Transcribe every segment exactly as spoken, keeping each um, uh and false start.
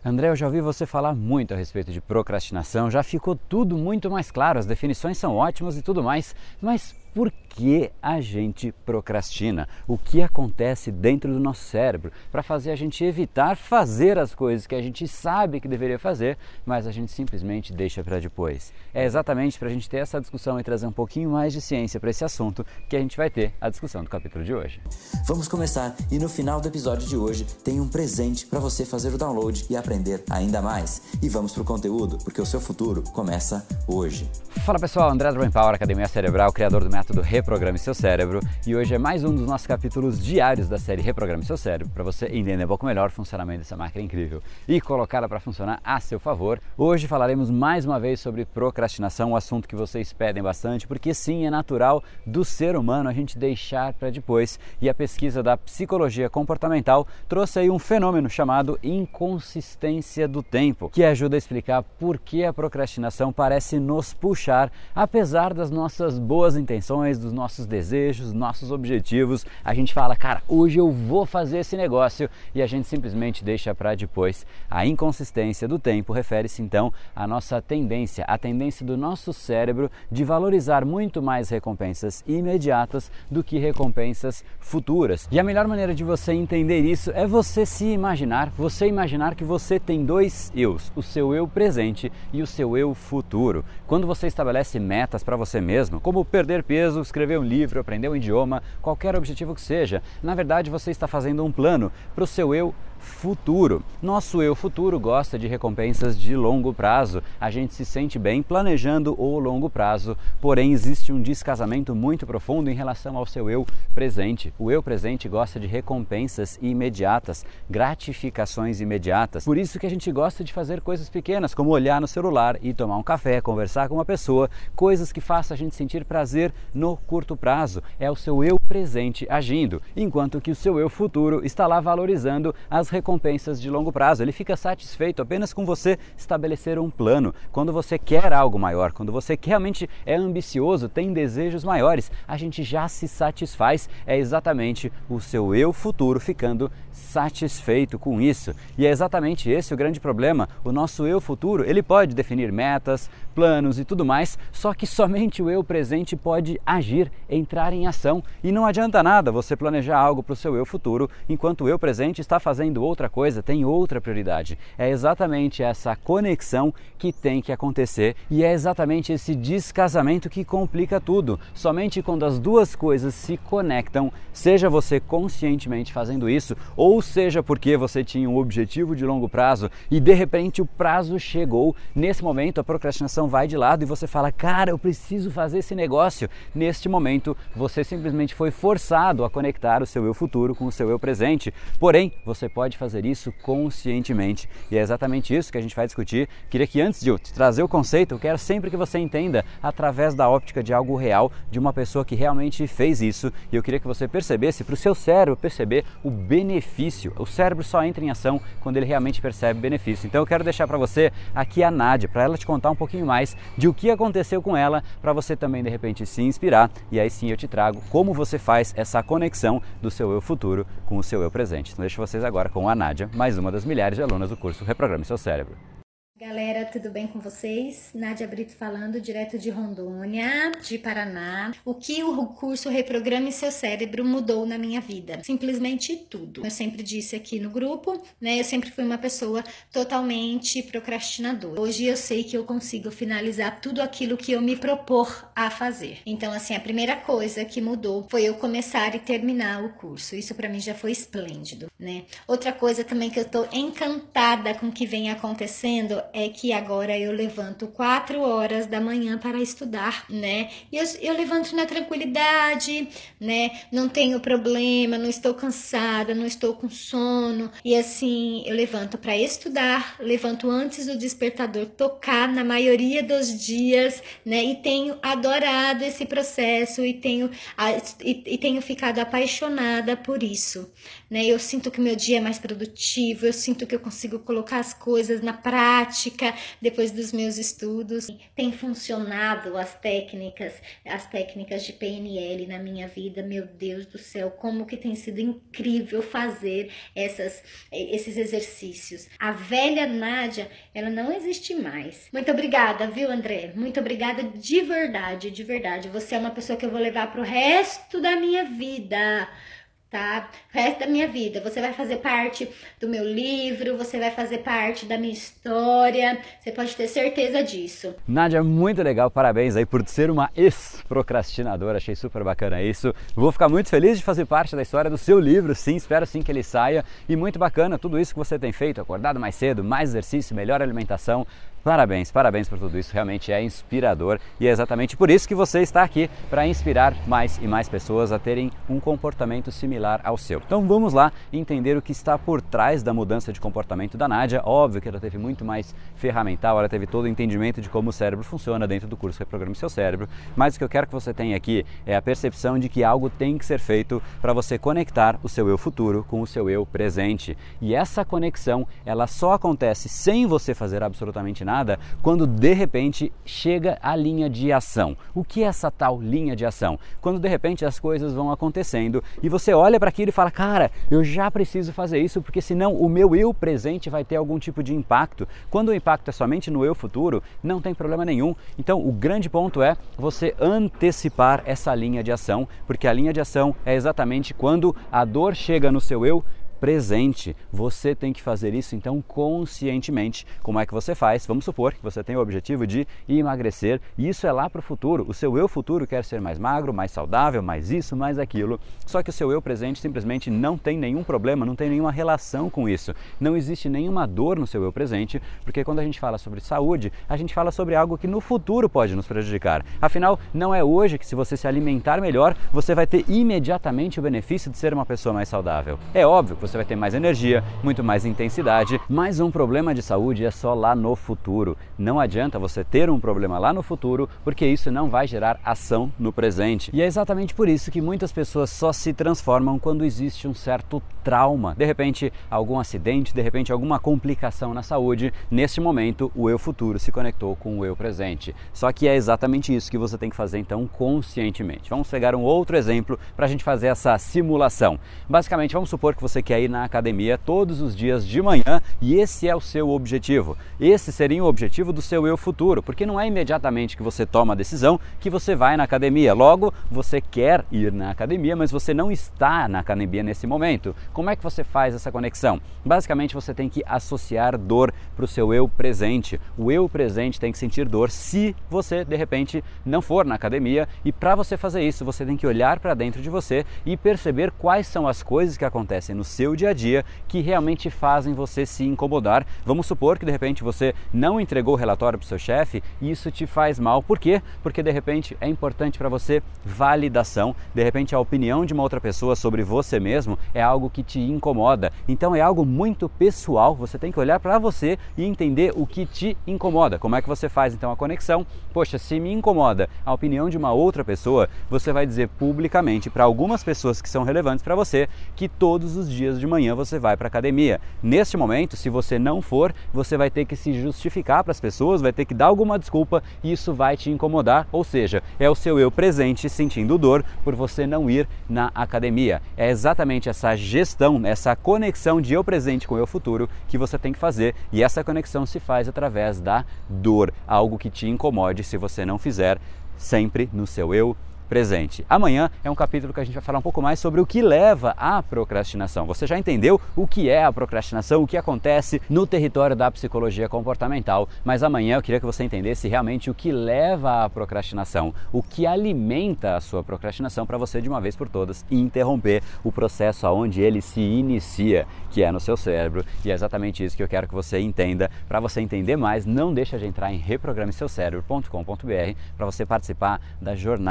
André, eu já ouvi você falar muito a respeito de procrastinação, já ficou tudo muito mais claro, as definições são ótimas e tudo mais, mas por que a gente procrastina? O que acontece dentro do nosso cérebro para fazer a gente evitar fazer as coisas que a gente sabe que deveria fazer, mas a gente simplesmente deixa para depois? É exatamente para a gente ter essa discussão e trazer um pouquinho mais de ciência para esse assunto que a gente vai ter a discussão do capítulo de hoje. Vamos começar e no final do episódio de hoje tem um presente para você fazer o download e aprender ainda mais. E vamos pro conteúdo, porque o seu futuro começa hoje. Fala pessoal, André do Brain Power, Academia Cerebral, criador do método Reprograme Seu Cérebro, e hoje é mais um dos nossos capítulos diários da série Reprograme Seu Cérebro, para você entender um pouco melhor o funcionamento dessa máquina incrível e colocá-la para funcionar a seu favor. Hoje falaremos mais uma vez sobre procrastinação, um assunto que vocês pedem bastante, porque sim, é natural do ser humano a gente deixar para depois, e a pesquisa da psicologia comportamental trouxe aí um fenômeno chamado inconsistência do tempo, que ajuda a explicar por que a procrastinação parece nos puxar, apesar das nossas boas intenções, dos nossos desejos, nossos objetivos. A gente fala, cara, hoje eu vou fazer esse negócio, e a gente simplesmente deixa para depois. A inconsistência do tempo refere-se então à nossa tendência, à tendência do nosso cérebro de valorizar muito mais recompensas imediatas do que recompensas futuras. E a melhor maneira de você entender isso é você se imaginar, você imaginar que você tem dois eus, o seu eu presente e o seu eu futuro. Quando você estabelece metas para você mesmo, como perder peso, escrever um livro, aprender um idioma, qualquer objetivo que seja, na verdade você está fazendo um plano para o seu eu futuro. Nosso eu futuro gosta de recompensas de longo prazo. A gente se sente bem planejando o longo prazo, porém existe um descasamento muito profundo em relação ao seu eu presente. O eu presente gosta de recompensas imediatas, gratificações imediatas. Por isso que a gente gosta de fazer coisas pequenas, como olhar no celular e tomar um café, conversar com uma pessoa, coisas que façam a gente sentir prazer no curto prazo. É o seu eu presente agindo, enquanto que o seu eu futuro está lá valorizando as recompensas de longo prazo. Ele fica satisfeito apenas com você estabelecer um plano. Quando você quer algo maior, quando você realmente é ambicioso, tem desejos maiores, a gente já se satisfaz. É exatamente o seu eu futuro ficando satisfeito com isso. E é exatamente esse o grande problema. O nosso eu futuro, ele pode definir metas, planos e tudo mais, só que somente o eu presente pode agir, entrar em ação. E não adianta nada você planejar algo para o seu eu futuro, enquanto o eu presente está fazendo outra coisa, tem outra prioridade. É exatamente essa conexão que tem que acontecer, e é exatamente esse descasamento que complica tudo. Somente quando as duas coisas se conectam, seja você conscientemente fazendo isso, ou seja porque você tinha um objetivo de longo prazo e de repente o prazo chegou, nesse momento a procrastinação vai de lado e você fala, cara, eu preciso fazer esse negócio. Neste momento você simplesmente foi forçado a conectar o seu eu futuro com o seu eu presente, porém você pode fazer isso conscientemente, e é exatamente isso que a gente vai discutir. Queria que antes de eu te trazer o conceito, eu quero sempre que você entenda através da óptica de algo real, de uma pessoa que realmente fez isso, e eu queria que você percebesse, para o seu cérebro perceber o benefício. O cérebro só entra em ação quando ele realmente percebe benefício. Então eu quero deixar para você aqui a Nádia, para ela te contar um pouquinho mais de o que aconteceu com ela, para você também de repente se inspirar, e aí sim eu te trago como você faz essa conexão do seu eu futuro com o seu eu presente. Então deixo vocês agora com a Nádia, mais uma das milhares de alunas do curso Reprograme Seu Cérebro. Galera, tudo bem com vocês? Nádia Brito falando, direto de Rondônia, de Paraná. O que o curso Reprograme Seu Cérebro mudou na minha vida? Simplesmente tudo. Eu sempre disse aqui no grupo, né? Eu sempre fui uma pessoa totalmente procrastinadora. Hoje eu sei que eu consigo finalizar tudo aquilo que eu me propor a fazer. Então, assim, a primeira coisa que mudou foi eu começar e terminar o curso. Isso pra mim já foi esplêndido, né? Outra coisa também que eu tô encantada com o que vem acontecendo é que agora eu levanto quatro horas da manhã para estudar, né? E eu, eu levanto na tranquilidade, né? Não tenho problema, não estou cansada, não estou com sono. E assim, eu levanto para estudar, levanto antes do despertador tocar na maioria dos dias, né? E tenho adorado esse processo e tenho, e, e tenho ficado apaixonada por isso, né? né? Eu sinto que o meu dia é mais produtivo, eu sinto que eu consigo colocar as coisas na prática depois dos meus estudos. Tem funcionado as técnicas, as técnicas de P N L na minha vida, meu Deus do céu, como que tem sido incrível fazer essas, esses exercícios. A velha Nádia, ela não existe mais. Muito obrigada, viu, André? Muito obrigada de verdade, de verdade. Você é uma pessoa que eu vou levar pro resto da minha vida, tá? O resto da minha vida. Você vai fazer parte do meu livro, você vai fazer parte da minha história, você pode ter certeza disso. Nádia, muito legal, parabéns aí por ser uma ex-procrastinadora, achei super bacana isso. Vou ficar muito feliz de fazer parte da história do seu livro, sim, espero sim que ele saia. E muito bacana tudo isso que você tem feito, acordado mais cedo, mais exercício, melhor alimentação. Parabéns, parabéns por tudo isso, realmente é inspirador e é exatamente por isso que você está aqui, para inspirar mais e mais pessoas a terem um comportamento similar ao seu. Então vamos lá entender o que está por trás da mudança de comportamento da Nádia. Óbvio que ela teve muito mais ferramental, ela teve todo o entendimento de como o cérebro funciona dentro do curso Reprograme Seu Cérebro, mas o que eu quero que você tenha aqui é a percepção de que algo tem que ser feito para você conectar o seu eu futuro com o seu eu presente. E essa conexão, ela só acontece sem você fazer absolutamente nada quando de repente chega a linha de ação. O que é essa tal linha de ação? Quando de repente as coisas vão acontecendo e você olha para aquilo e fala, cara, eu já preciso fazer isso porque senão o meu eu presente vai ter algum tipo de impacto. Quando o impacto é somente no eu futuro, não tem problema nenhum. Então o grande ponto é você antecipar essa linha de ação, porque a linha de ação é exatamente quando a dor chega no seu eu presente. Você tem que fazer isso então conscientemente. Como é que você faz? Vamos supor que você tem o objetivo de emagrecer e isso é lá para o futuro. O seu eu futuro quer ser mais magro, mais saudável, mais isso, mais aquilo. Só que o seu eu presente simplesmente não tem nenhum problema, não tem nenhuma relação com isso. Não existe nenhuma dor no seu eu presente, porque quando a gente fala sobre saúde, a gente fala sobre algo que no futuro pode nos prejudicar. Afinal, não é hoje que se você se alimentar melhor, você vai ter imediatamente o benefício de ser uma pessoa mais saudável. É óbvio que você vai ter mais energia, muito mais intensidade, mas um problema de saúde é só lá no futuro. Não adianta você ter um problema lá no futuro, porque isso não vai gerar ação no presente. E é exatamente por isso que muitas pessoas só se transformam quando existe um certo trauma. De repente, algum acidente, de repente, alguma complicação na saúde. Neste momento, o eu futuro se conectou com o eu presente. Só que é exatamente isso que você tem que fazer, então, conscientemente. Vamos pegar um outro exemplo para a gente fazer essa simulação. Basicamente, vamos supor que você quer ir na academia todos os dias de manhã e esse é o seu objetivo. Esse seria o objetivo do seu eu futuro, porque não é imediatamente que você toma a decisão que você vai na academia. Logo, você quer ir na academia, mas você não está na academia nesse momento. Como é que você faz essa conexão? Basicamente, você tem que associar dor para o seu eu presente. O eu presente tem que sentir dor se você, de repente, não for na academia. E para você fazer isso, você tem que olhar para dentro de você e perceber quais são as coisas que acontecem no seu dia a dia que realmente fazem você se incomodar. Vamos supor que de repente você não entregou o relatório para o seu chefe e isso te faz mal. Por quê? Porque de repente é importante para você validação. De repente a opinião de uma outra pessoa sobre você mesmo é algo que te incomoda. Então é algo muito pessoal. Você tem que olhar para você e entender o que te incomoda. Como é que você faz então a conexão? Poxa, se me incomoda a opinião de uma outra pessoa, você vai dizer publicamente para algumas pessoas que são relevantes para você que todos os dias de manhã você vai para a academia. Neste momento, se você não for, você vai ter que se justificar para as pessoas, vai ter que dar alguma desculpa e isso vai te incomodar, ou seja, é o seu eu presente sentindo dor por você não ir na academia. É exatamente essa gestão, essa conexão de eu presente com eu futuro que você tem que fazer e essa conexão se faz através da dor, algo que te incomode se você não fizer sempre no seu eu presente. Amanhã é um capítulo que a gente vai falar um pouco mais sobre o que leva à procrastinação. Você já entendeu o que é a procrastinação, o que acontece no território da psicologia comportamental, mas amanhã eu queria que você entendesse realmente o que leva à procrastinação, o que alimenta a sua procrastinação para você de uma vez por todas interromper o processo aonde ele se inicia, que é no seu cérebro, e é exatamente isso que eu quero que você entenda. Para você entender mais, não deixa de entrar em reprograme seu cérebro ponto com ponto b r para você participar da jornada de reprogramação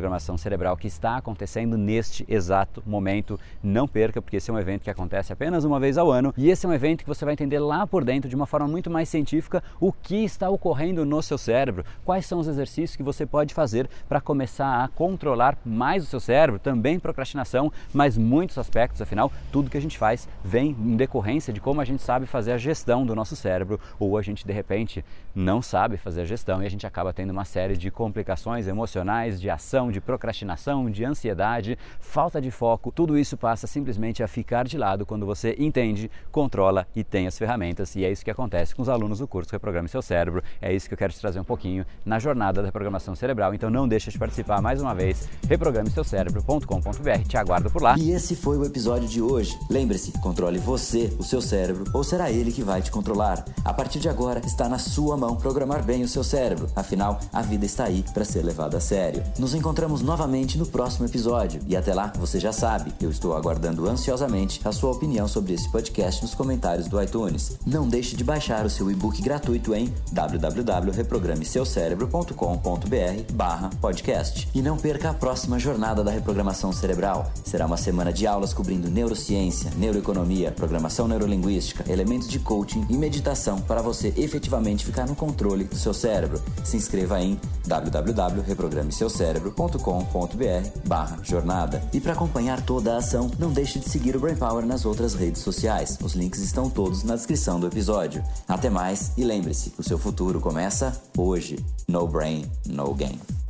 reprogramação cerebral que está acontecendo neste exato momento. Não perca, porque esse é um evento que acontece apenas uma vez ao ano e esse é um evento que você vai entender lá por dentro, de uma forma muito mais científica, o que está ocorrendo no seu cérebro, quais são os exercícios que você pode fazer para começar a controlar mais o seu cérebro, também procrastinação, mas muitos aspectos, afinal, tudo que a gente faz vem em decorrência de como a gente sabe fazer a gestão do nosso cérebro, ou a gente de repente não sabe fazer a gestão e a gente acaba tendo uma série de complicações emocionais, de ação, de procrastinação, de ansiedade, falta de foco. Tudo isso passa simplesmente a ficar de lado quando você entende, controla e tem as ferramentas, e é isso que acontece com os alunos do curso Reprograme Seu Cérebro. É isso que eu quero te trazer um pouquinho na jornada da reprogramação cerebral, então não deixa de participar mais uma vez, reprograme seu cérebro ponto com ponto b r, te aguardo por lá. E esse foi o episódio de hoje. Lembre-se, controle você, o seu cérebro, ou será ele que vai te controlar? A partir de agora está na sua mão programar bem o seu cérebro, afinal a vida está aí para ser levada a sério. Nos encontramos novamente no próximo episódio e até lá, você já sabe, eu estou aguardando ansiosamente a sua opinião sobre esse podcast nos comentários do iTunes. Não deixe de baixar o seu e-book gratuito em w w w ponto reprograme seu cérebro ponto com ponto b r barra podcast. E não perca a próxima jornada da reprogramação cerebral. Será uma semana de aulas cobrindo neurociência, neuroeconomia, programação neurolinguística, elementos de coaching e meditação para você efetivamente ficar no controle do seu cérebro. Se inscreva em w w w ponto reprograme seu cérebro ponto com ponto b r barra jornada. E para acompanhar toda a ação, não deixe de seguir o Brain Power nas outras redes sociais. Os links estão todos na descrição do episódio. Até mais e lembre-se, o seu futuro começa hoje. No brain, no game.